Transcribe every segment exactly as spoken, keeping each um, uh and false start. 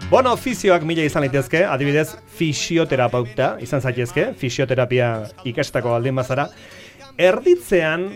Bueno, ofizioak mila izan litezke, adibidez, fisioterapeuta izan zaitezke, fisioterapia ikastako aldin bazara. Erditzean,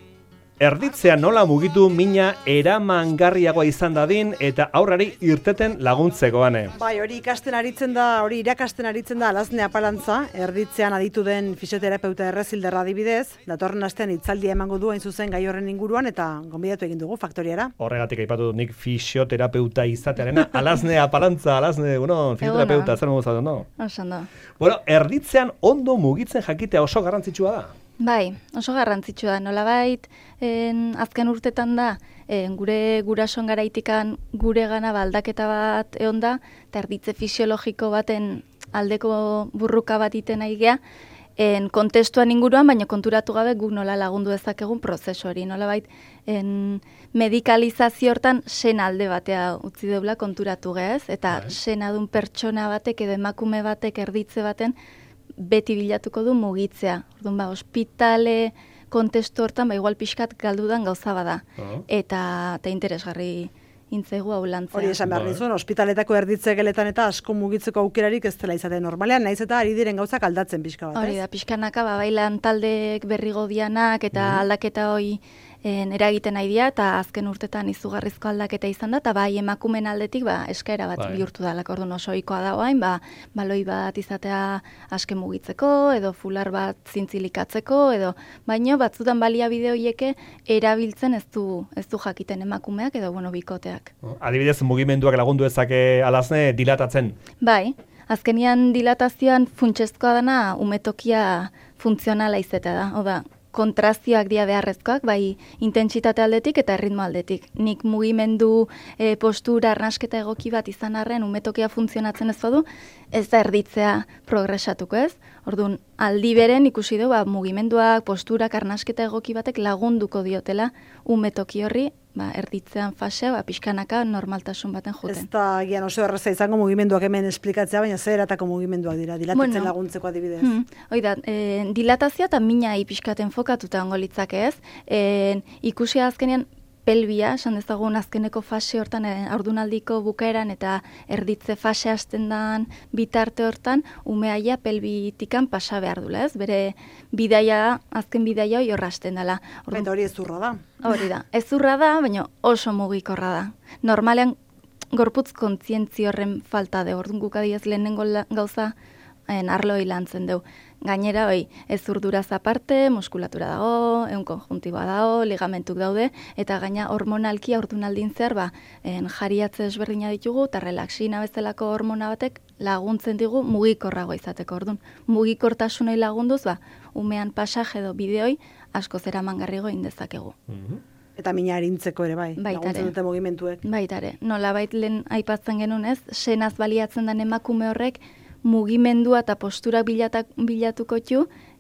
erditzean nola mugitu mina eramangarriagoa izan dadin eta aurrari irteten laguntzekoane. Bai, hori ikasten aritzen da, hori irakasten aritzen da alazne apalantza, erditzean aditu den fisioterapeuta Errezilderra adibidez, datorren astean hitzaldia emango du hain zuzen gai horren inguruan eta gonbidatu egin dugu faktoriara. Horregatik aipatu dut nik fisioterapeuta izatearena, alazne apalantza, alazne, bueno, fisioterapeuta, zer mogu no? Osan da. Bueno, erditzean ondo mugitzen jakitea oso garrantzitsua da. Bai, oso garrantzitsua da, nolabait en, azken urtetan da, en, gure gurason garaitikan gure gana aldaketa bat egon da, eta erditze fisiologiko baten aldeko burruka bat iten nahi gea, en, kontestuan inguruan, baina konturatu gabe guk nola lagundu dezakegun prozesu hori, nolabait en, medikalizazio hortan sen alde batea utzi deula konturatu gehez, eta bai. senadun pertsona batek edo emakume batek erditze baten, beti bilatuko du mugitzea. Orduan ba, ospitale kontestu hortan, ba, igual pixkat galdudan gauza bada. Oh. Eta, eta interesgarri intzegu hau lantzea. Hori esan behar nizun, ospitaletako erditze geletan eta asko mugitzeko aukerarik ez dela izaten normalean, naiz eta ari diren gauzak aldatzen pixka bat, ez? Hori da, pixkanaka, ba, bailan taldeek berrigo dianak eta Mm. aldaketa hoi en, eragiten nahi dira, eta azken urtetan izugarrizko aldaketa izan da, eta bai emakumen aldetik ba, eskaera bat Bai. bihurtu dalako, orduan oso ohikoa da orain, ba, baloi bat izatea aske mugitzeko, edo fular bat zintzilikatzeko, edo baino batzutan baliabide horieke erabiltzen ez du, ez du jakiten emakumeak edo bueno, bikoteak. Adibidez, mugimenduak lagundu ezake alazne dilatatzen. Bai, azkenian dilatazioan funtsezkoa dana umetokia funtzionala izatea da, oda, kontrazioak dia beharrezkoak, bai intentsitate aldetik eta erritmo aldetik. Nik mugimendu e, postura arnasketa egoki bat izan arren umetokia funtzionatzen ez badu, ez da erditzea progresatuko ez. Orduan, aldi beren ikusi du, ba, mugimenduak, posturak, arnasketa egoki batek lagunduko diotela umetoki horri, ba, erditzean fasea, ba, pixkanaka normaltasun baten joten. Ez da gian oso erraza izango mugimenduak hemen esplikatzea, baina zer eratako mugimenduak dira, dilatatzen Bueno. laguntzeko adibidez. Hmm, hoi da, e, dilatazioa eta mina pixkaten fokatuta ongo litzake ez. E, ikusi azkenean pelbia, esan dezagun azkeneko fase hortan, e, haurdunaldiko bukaeran eta erditze fase hasten dan bitarte hortan, umeaia pelbitikan pasa behar dula ez. Bere bidaia, azken bidaia hori horrasten dela. Orduan, Eta hori ez zurra da. hori da, ezurra da, baina oso mugikorra da. Normalean, gorputz kontzientzi horren falta de, orduan guk adiez lehenengo la- gauza en, arloi lantzen deu. Gainera, hoi, ez urduraz aparte, muskulatura dago, egun konjuntiboa dago, ligamentuk daude, eta gaina hormonalki aurdunaldin zer, ba, en, jariatze ezberdina ditugu, eta relaxina bezalako hormona batek laguntzen digu mugikorrago izateko. Orduan, mugikortasunei lagunduz, ba, umean pasaje edo bideoi asko zera mangarrigo indezakegu. Eta mina arintzeko ere bai, Baita laguntzen ere. dute mugimenduek. Baitare, nolabait lehen aipatzen genuen ez, senaz baliatzen den emakume horrek mugimendua eta posturak bilatak, bilatuko txu,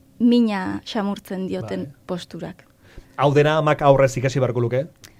mina xamurtzen dioten Bai. posturak. Hau dena amak aurrez ikasi beharko luke?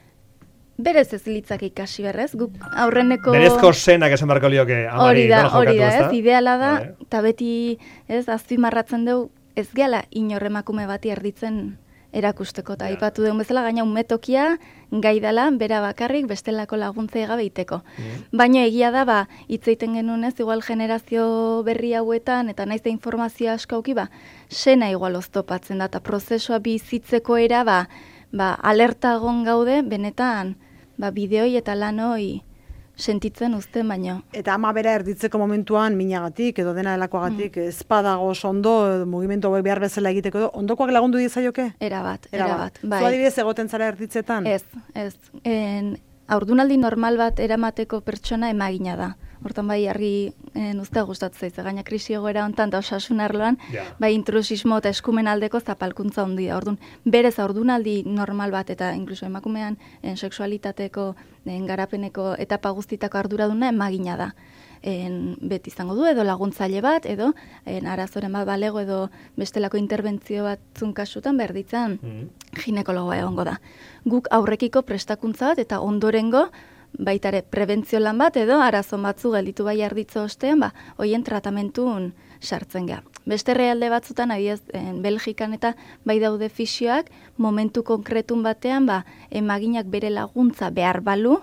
Berez ez litzak ikasi berrez, guk aurreneko... Berezko senak esan beharko lioke amari Hori da, nola hori jokatu, da, ezta? ez, ideala da, Bai. eta beti, ez, azpimarratzen dugu, ez gehala inor emakume bati erditzen erakusteko, eta Ja. aipatu dugun bezala, gaina umetokia gai dela, bera bakarrik, bestelako laguntzea gabe iteko. Baina egia da, ba, hitz egiten genuen ez, igual generazio berri hauetan, eta naiz da informazio asko auki, ba, sena igual oztopatzen da, eta prozesua bizitzeko era, ba, ba, alerta egon gaude, benetan, ba, bideoi eta lanoi sentitzen uzten baino. Eta ama bera erditzeko momentuan minagatik edo dena delakoagatik Mm. ez badago oso ondo, edo mugimendu hauek behar bezala egiteko edo, ondokoak lagundu diezaioke? Era bat, era bat. Zu adibidez egoten zara erditzetan? Ez, ez. En, haurdunaldi normal bat eramateko pertsona emagina da. Hortan bai, argi en, uste gustatzen zaiz, gaina krisi egoera hontan eta osasun arloan, Ja. bai intrusismo eta eskumen aldeko zapalkuntza handia. Orduan, berez haurdunaldi normal bat eta inkluso emakumean en, sexualitateko, en, garapeneko etapa guztitako arduraduna emagina da. En, beti izango du, edo laguntzaile bat, edo en, arazoren bat balego, edo bestelako interbentzio batzun kasutan berditzen Mhm. ginekologoa egongo da. Guk aurrekiko prestakuntza bat eta ondorengo baitare prebentzio lan bat edo arazo batzu gelditu bai arditzo ostean, ba, hoien tratamentuun sartzen gea. Beste herrialde batzutan, adibidez, en Belgikan eta bai daude fisioak, momentu konkretun batean, ba, emaginak bere laguntza behar balu,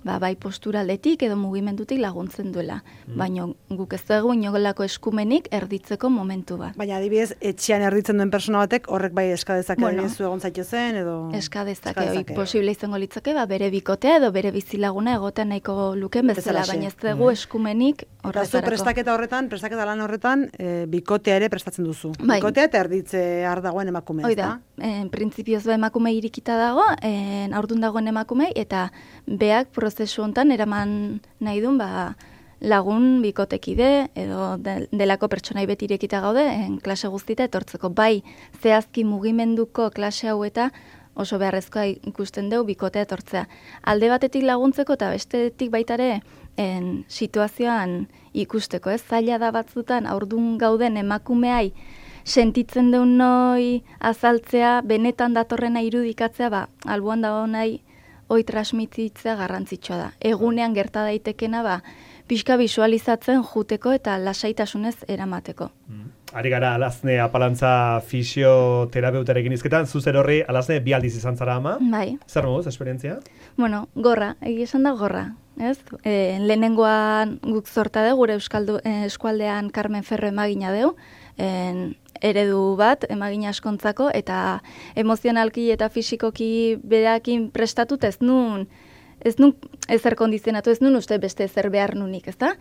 ba, bai posturaldetik edo mugimendutik laguntzen duela. Mm. Baina guk ez dugu inolako eskumenik erditzeko momentu bat. Baina adibidez, etxean erditzen duen persona batek horrek bai eskadezake bueno, zu egon zaitio zen edo... Eskadezake, hori posible izango litzake, ba, bere bikotea edo bere bizilaguna egoten nahiko luken bezala, baina ez dugu mm. eskumenik horretarako. Eta zu prestaketa horretan, prestaketa lan horretan, e, bikotea ere prestatzen duzu. Bai. Bikotea eta erditze har dagoen emakumea. Hoi da, en printzipioz ba emakume irikita dago, en aurdun dagoen emakumei, eta beak prozesu hontan eraman nahi duen ba, lagun bikotekide edo de, delako pertsonai beti irekita gaude en klase guztita etortzeko. Bai, zehazki mugimenduko klase hau eta oso beharrezkoa ikusten dugu bikotea etortzea. Alde batetik laguntzeko eta bestetik baitare en situazioan ikusteko, ez? Zaila da batzutan aurdun gauden emakumeai sentitzen deun noi azaltzea, benetan datorrena irudikatzea, ba, alboan dago nahi hoi transmititzea garrantzitsua da. Egunean gerta daitekena, ba, pixka visualizatzen juteko eta lasaitasunez eramateko. Mm. Ari gara Alazne apalantza fisioterapeutarekin izketan, zuzer horri Alazne bi aldiz izan zara ama? Bai. Zer moduz, esperientzia? Bueno, gorra, egia esan da gorra. Ez? E, lehenengoan guk zorta dugu, gure Euskaldu, eh, eskualdean Carmen Ferro emagina dugu, en, eredu bat emagina askontzako, eta emozionalki eta fisikoki berakin prestatut ez nun, ez nun ezer kondizionatu, ez nun uste beste ezer behar nunik, ezta?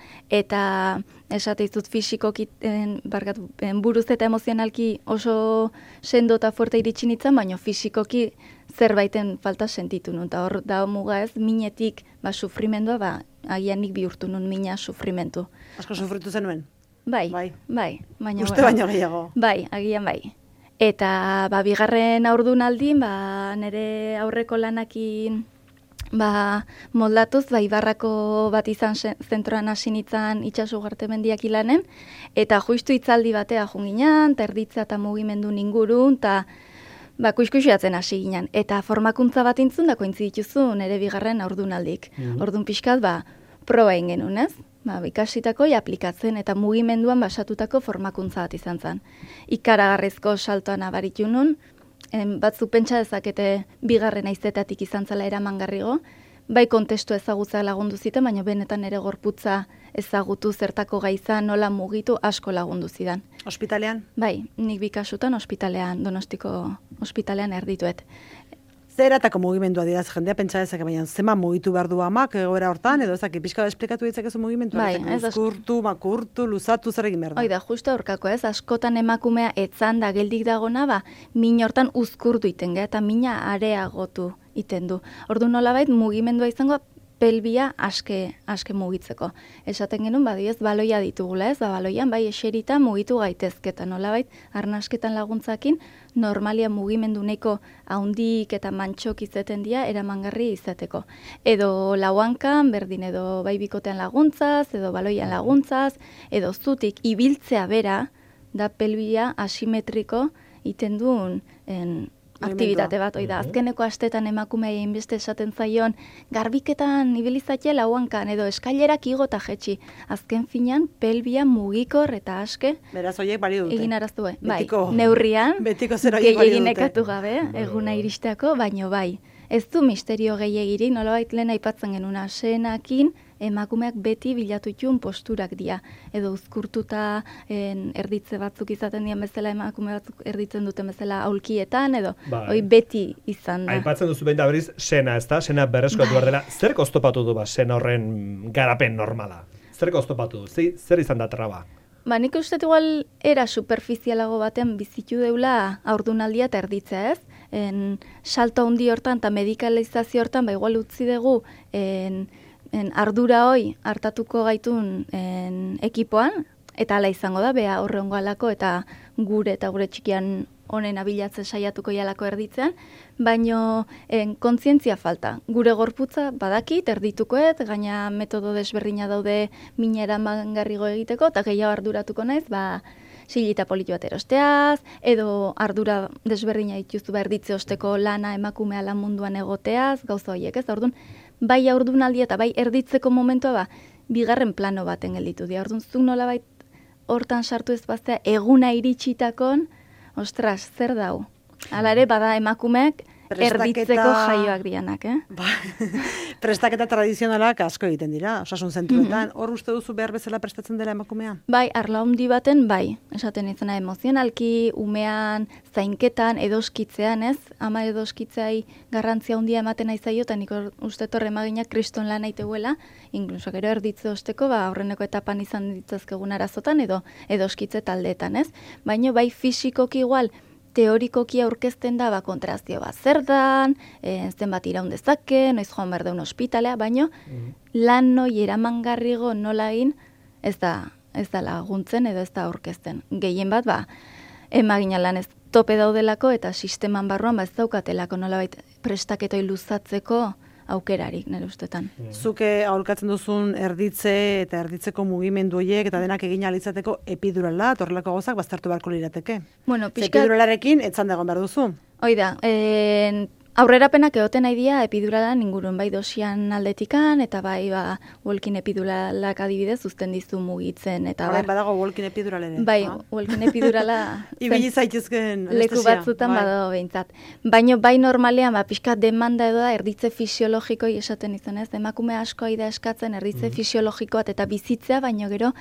Eta esate izut fisikoki en, barkatu, en, buruz eta emozionalki oso sendo eta fuerte iritsi nintzen, baina fisikoki zerbaiten falta sentitu nun. Eta hor da muga ez, minetik ba, sufrimendua, ba, agian nik bihurtu nun mina sufrimentu. Asko sufritu zenuen? Bai, bai, bai. Baina, uste baino gehiago. Bai, agian bai. Eta ba, bigarren aurdunaldin, ba, nire aurreko lanakin ba, moldatuz, ba, Ibarrako bat izan zentroan hasi nintzen itxasu gartemendiak ilanen, eta justu hitzaldi batea junginan, eta erditza eta mugimendu ingurun, eta ba, kuiskusiatzen hasi ginen. Eta formakuntza bat intzun, da kointzidituzu nire bigarren aurdunaldik. Mm-hmm. Ordun pixkat, ba, proba egin genuen, ez? Ba, ikasitako aplikatzen eta mugimenduan basatutako formakuntza bat izan zen. Ikaragarrizko saltoan abaritu nun, en, batzu pentsa dezakete bigarren aizetatik izan zela eramangarrigo, bai kontestu ezagutza lagundu ziten, baina benetan ere gorputza ezagutu zertako gaiza nola mugitu asko lagundu zidan. Ospitalean? Bai, nik bikasutan ospitalean, Donostiko ospitalean erdituet. Zer eratako mugimendua dira, jendea pentsa dezake, baina zema mugitu behar du amak egoera hortan, edo ezak, pixka da esplikatu ditzakezu mugimendua? Bai, ez uzkurtu, makurtu, luzatu, zer egin behar da? Hoi da, justu aurkako ez, askotan emakumea etzan da geldik dagona, ba, min hortan uzkurtu iten ge, eta mina areagotu iten du. Ordu nolabait mugimendua izango pelbia aske, aske mugitzeko. Esaten genuen, badiez, baloia ditugula ez, ba, baloian bai eserita mugitu gaitezketa, nolabait, arnasketan laguntzakin, normalia mugimendu neko haundik eta mantxok izeten dira eramangarri izateko. Edo lauankan, berdin edo bai bikotean laguntzaz, edo baloian laguntzaz, edo zutik ibiltzea bera, da pelbia asimetriko iten duen en, aktibitate bat, oida, azkeneko astetan emakumea inbeste esaten zaion, garbiketan ibilizatia lauankan, edo eskailerak igo eta jetxi. Azken finean, pelbia mugikor eta aske. Beraz, horiek bali dute. Egin araztu, bai. Betiko, neurrian, betiko zer horiek bali dute. Gehiaginekatu gabe, eguna iristeako, baino bai. Ez du misterio gehiagirik, nolabait lehen aipatzen genuna, senakin, emakumeak beti bilatu itun posturak dira. Edo uzkurtuta en, erditze batzuk izaten dian bezala, emakume batzuk erditzen duten bezala aulkietan, edo bai. Hoi beti izan da. Aipatzen duzu behin da beriz, sena, ez da? Sena berreskatu behar dela. Zer oztopatu du ba, sena horren garapen normala? Zer oztopatu du? Zer, zer izan da traba? Ba, nik uste igual era superficialago baten bizitu deula aurdunaldia eta erditzea, ez? En, salto handi hortan eta medikalizazio hortan, ba, igual utzi dugu, en, en, ardura hoi hartatuko gaitun en, ekipoan, eta ala izango da, beha horrengo alako, eta gure eta gure txikian honen abilatzen saiatuko jalako erditzean, baino en, kontzientzia falta. Gure gorputza badakit, erditukoet, gaina metodo desberdina daude minera mangarrigo egiteko, eta gehiago arduratuko naiz, ba, silita politu bat erosteaz, edo ardura desberdina dituzu ba, erditze osteko lana emakumea lan munduan egoteaz, gauza horiek ez, orduan, bai aurdunaldia eta bai erditzeko momentua ba, bigarren plano baten gelditu dira. Orduan, zuk nolabait hortan sartu ez baztea, eguna iritsitakon, ostras, zer dau? Hala ere, bada emakumeak erditzeko jaioak dianak, eh? Ba, prestaketa tradizionalak asko egiten dira, osasun zentruetan. Hor uste duzu behar bezala prestatzen dela emakumea? Bai, arlo handi baten, bai. Esaten izena emozionalki, umean, zainketan, edoskitzean, ez? Ama edoskitzei garrantzia handia ematen nahi zaio, eta nik uste torre emaginak kriston lan naiteguela, inkluso gero erditze osteko, ba, aurreneko etapan izan ditzazkegun arazotan, edo edoskitze taldeetan, ez? Baina bai fisikoki igual, teorikoki aurkezten da, ba, kontrazio bat zer dan, e, zenbat iraun dezake, noiz joan behar daun ospitalea, baino mm. lan noi eramangarrigo nola egin, ez da, ez da laguntzen edo ez da aurkezten. Gehien bat, ba, emagina lan ez tope daudelako eta sisteman barruan, ba, ez daukatelako nolabait prestaketoi luzatzeko aukerarik, nire ustetan. Mm. Zuke aholkatzen duzun erditze eta erditzeko mugimendu horiek eta denak egin alitzateko epidurala, torrelako gozak baztertu beharko lirateke. Bueno, pixka... Epiduralarekin etzan dagoen behar duzu. Oida, en... aurrerapenak egoten nahi dira epiduralan ingurun, bai dosian aldetikan, eta bai ba, walking epiduralak adibidez uzten dizu mugitzen. Eta Horain badago walking epidural ere. Bai, ha? walking epidurala ibili zaitezken anestesia. Leku batzutan bai. Badago behintzat. Baina bai normalean, ba, pixka demanda edo da, erditze fisiologikoi esaten izan ez, emakume asko da eskatzen erditze mm. fisiologikoat eta bizitzea, baina gero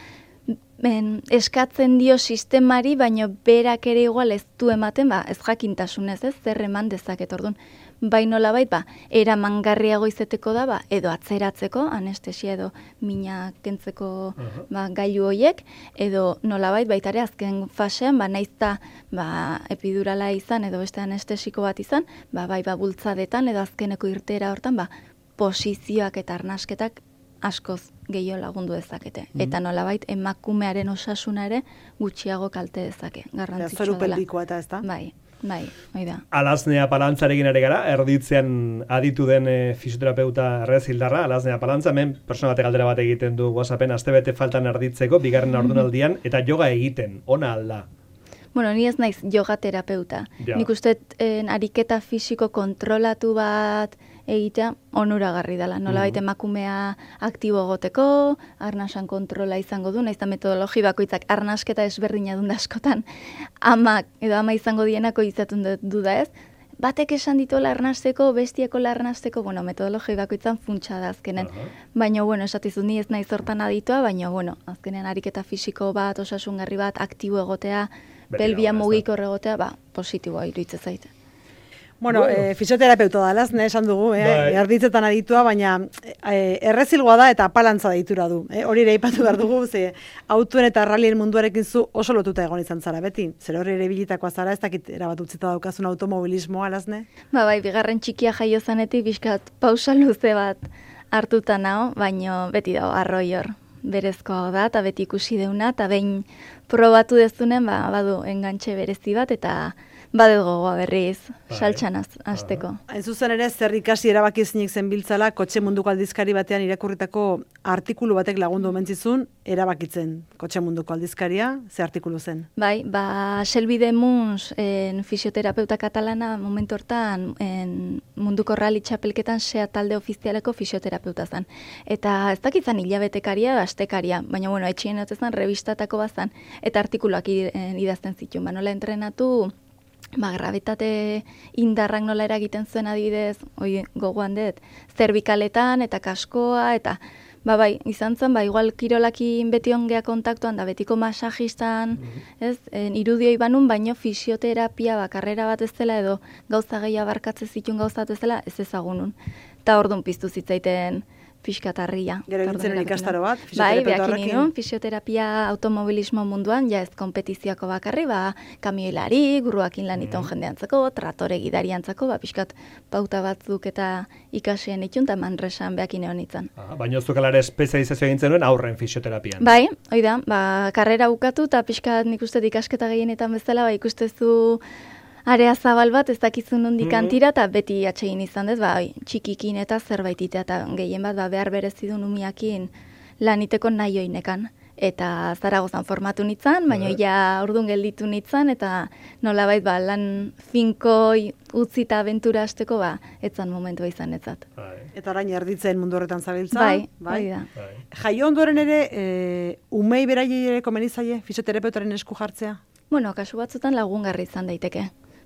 ben, eskatzen dio sistemari, baina berak ere igual ez du ematen, ba, ez jakintasunez, ez, zer eman dezaket orduan. Bai nolabait, ba, eramangarriago izeteko da, ba, edo atzeratzeko, anestesia edo mina kentzeko uh-huh. ba, gailu hoiek, edo nolabait baitare azken fasean, ba, naizta ba, epidurala izan, edo beste anestesiko bat izan, ba, bai ba, bultzadetan, edo azkeneko irtera hortan, ba, posizioak eta arnasketak askoz gehiago lagundu dezakete. Mm-hmm. Eta nolabait emakumearen osasuna ere gutxiago kalte dezake. Garrantzitsua dela. Zoru pelbikoa eta ez da? Bai, bai, hoi da. Alaznea palantzarekin ere gara, erditzean aditu den e, fisioterapeuta Errez Hildarra, alaznea palantza, hemen persona batek galdera bat egiten du WhatsAppen, astebete faltan erditzeko, bigarren ordunaldian, eta yoga egiten, ona alda. Bueno, ni ez naiz yoga terapeuta. Ja. Nik uste eh, ariketa fisiko kontrolatu bat egitea onuragarri dela. Nolabait mm. emakumea aktibo egoteko, arnasan kontrola izango du, nahiz da metodologi bakoitzak arnasketa ezberdina dut askotan, amak edo ama izango dienako izatun du da ez, batek esan ditola arnasteko, bestieko arnasteko, bueno, metodologi bakoitzan funtsa da azkenen. Uh-huh. Baina, bueno, esatizu ni ez naiz hortan aditua, baina, bueno, azkenen ariketa fisiko bat, osasungarri bat, aktibo egotea, pelbia mugikor egotea, ba, positiboa iruditzen zaite. Bueno, bueno. E, fisioterapeuta da, lazne esan dugu, eh, erditzetan aditua, baina e, errezilgoa da eta apalantza deitura du. Eh? Hori ere ipatu behar dugu, ze autoen eta rallien munduarekin zu oso lotuta egon izan zara, beti? Zer hori ere bilitakoa zara, ez dakit erabat utzita daukazun automobilismoa, lazne? Ba, bai, bigarren txikia jaio zanetik, bizkat pausa luze bat hartuta nao, baino beti dago arroi hor. Berezkoa da, eta beti ikusi deuna, eta behin probatu dezunen, ba, badu engantxe berezi bat, eta badut gogoa berriz, saltxan azteko. Hain zuzen ere, zer ikasi erabaki ezinik zen biltzala, kotxe munduko aldizkari batean irakurritako artikulu batek lagundu omentzizun, erabakitzen kotxe munduko aldizkaria, ze artikulu zen? Bai, ba, Shelby de Muns, en, fisioterapeuta katalana, momentu hortan, en, munduko rally txapelketan sea talde ofizialeko fisioterapeuta zen. Eta ez dakitzen hilabetekaria, astekaria, baina, bueno, etxien otezen revistatako bazan, eta artikuluak idazten zituen, ba, nola entrenatu, ba, gravitate indarrak nola eragiten zuen adibidez, oi, gogoan dut, zerbikaletan eta kaskoa, eta ba, bai, izan zen, ba, igual kirolakin beti ongea kontaktuan, da betiko masajistan, mm-hmm. ez, en, irudioi banun, baino fisioterapia bakarrera bat ez dela, edo gauza gehi abarkatze zituen gauzat ez dela, ez ezagunun. Eta orduan piztu zitzaiten fiskatarria. Gero egitzen ikastaro bat, fisioterapeuta horrekin? Bai, behakin inun, fisioterapia automobilismo munduan, ja ez kompetiziako bakarri, ba, kamioilari, guruakin laniton mm. jendeantzako, tratore gidariantzako, ba, piskat pauta batzuk eta ikasien itun, eta Manresan behakin egon itzan. Ah, baina zukalare espezializazio egin zenuen aurren fisioterapian. Bai, hoi da, ba, karrera bukatu, eta piskat nik uste ikasketa gehienetan bezala, ba, ikustezu area zabal bat ez dakizun nondik antira, eta beti atsegin izan dez, ba, txikikin eta zerbait itea, eta gehien bat ba, behar berezidun umiakin laniteko nahi oinekan. Eta Zaragozan formatu nitzan, baina ja ordun gelditu nitzan, eta nolabait ba, lan finkoi utzi eta abentura hasteko ba, etzan momentua izan etzat. Eta orain erditzen mundu horretan zabiltza. Bai, bai da. Jaio ondoren ere, e, umei beraiei ere komenizaie fisioterapeutoaren esku jartzea? Bueno, kasu batzutan lagungarri izan daiteke.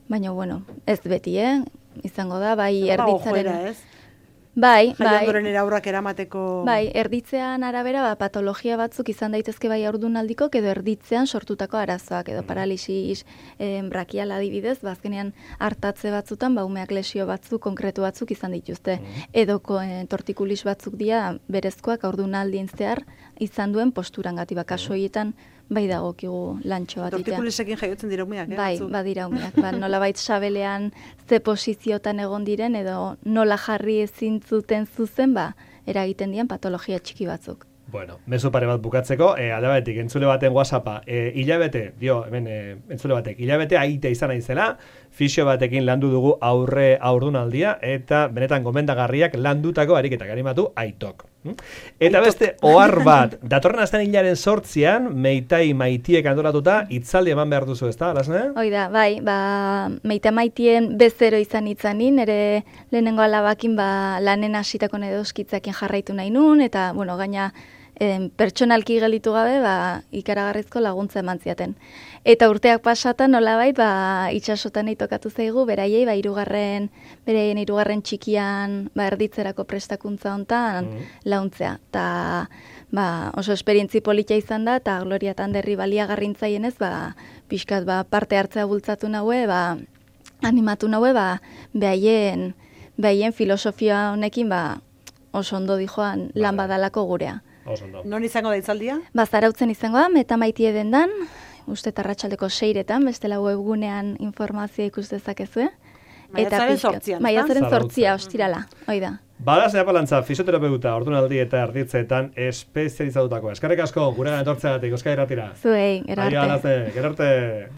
Baina, bueno, ez beti, eh? Izango da, bai, Ba, erditzaren... ojoera, ez? Bai, bai. Jaiandoren eraurrak eramateko... Bai, erditzean arabera, ba, patologia batzuk izan daitezke bai haurdunaldikok edo erditzean sortutako arazoak edo paralisis eh, brakial adibidez, bazkenean hartatze batzutan, ba, umeak lesio batzuk, konkretu batzuk izan dituzte. Edo eh, tortikulis batzuk dira berezkoak haurdunaldien zehar izan duen posturangati, ba, kasu horietan bai dagokigu lantxo bat itea. Tortikulisekin jaiotzen dira umeak, eh? Bai, batzuk. badira umeak. Ba, nolabait sabelean ze posiziotan egon diren edo nola jarri ezin zuten zuzen, ba, eragiten dian patologia txiki batzuk. Bueno, mezu pare bat bukatzeko, e, alde batetik, entzule baten WhatsAppa, e, hilabete, dio, hemen, e, entzule batek, hilabete aite izan naizela, fisio batekin landu dugu aurre aurdunaldia, eta benetan gomendagarriak landutako ariketak animatu aitok. Eta Aitok. beste, ohar bat, datorren astean hilaren sortzian, meitai maitiek antolatuta, itzaldi eman behar duzu, ez da, Alasne? Hoi da, bai, ba, meita maitien bezero izan itzanin, ere lehenengo alabakin ba, lanen hasitako nedoskitzakin jarraitu nahi nun, eta, bueno, gaina em, pertsonalki gelitu gabe, ba, ikaragarrizko laguntza eman ziaten. Eta urteak pasatan, nolabait, ba, itxasotan nahi tokatu zaigu, beraiei, ba, irugarren, beraien irugarren txikian, ba, erditzerako prestakuntza hontan launtzea. Ta, ba, oso esperientzi politia izan da, eta Gloria Tanderri baliagarrintzaienez, ba, pixkat, ba, parte hartzea bultzatu naue, ba, animatu naue, ba, behaien, behaien filosofia honekin, ba, oso ondo dijoan lan badalako gurea. Oso ondo. Non izango da itzaldia? Ba, Zarautzen izango da, meta maitie dendan, uste tarratsaldeko seiretan, bestela webgunean informazioa ikus dezakezue. Maiatzaren pixkat- zortzian, ezta? Maiatzaren Zarautzen. zortzia, ostirala, hoi da. Bada Apalantza, fisioterapeuta, ordunaldi eta erditzeetan espezializatutako. Eskerrik asko, gure etortzeagatik, Euskadi Irratira. Zuei, gero Aio, arte. Alasne, gero arte.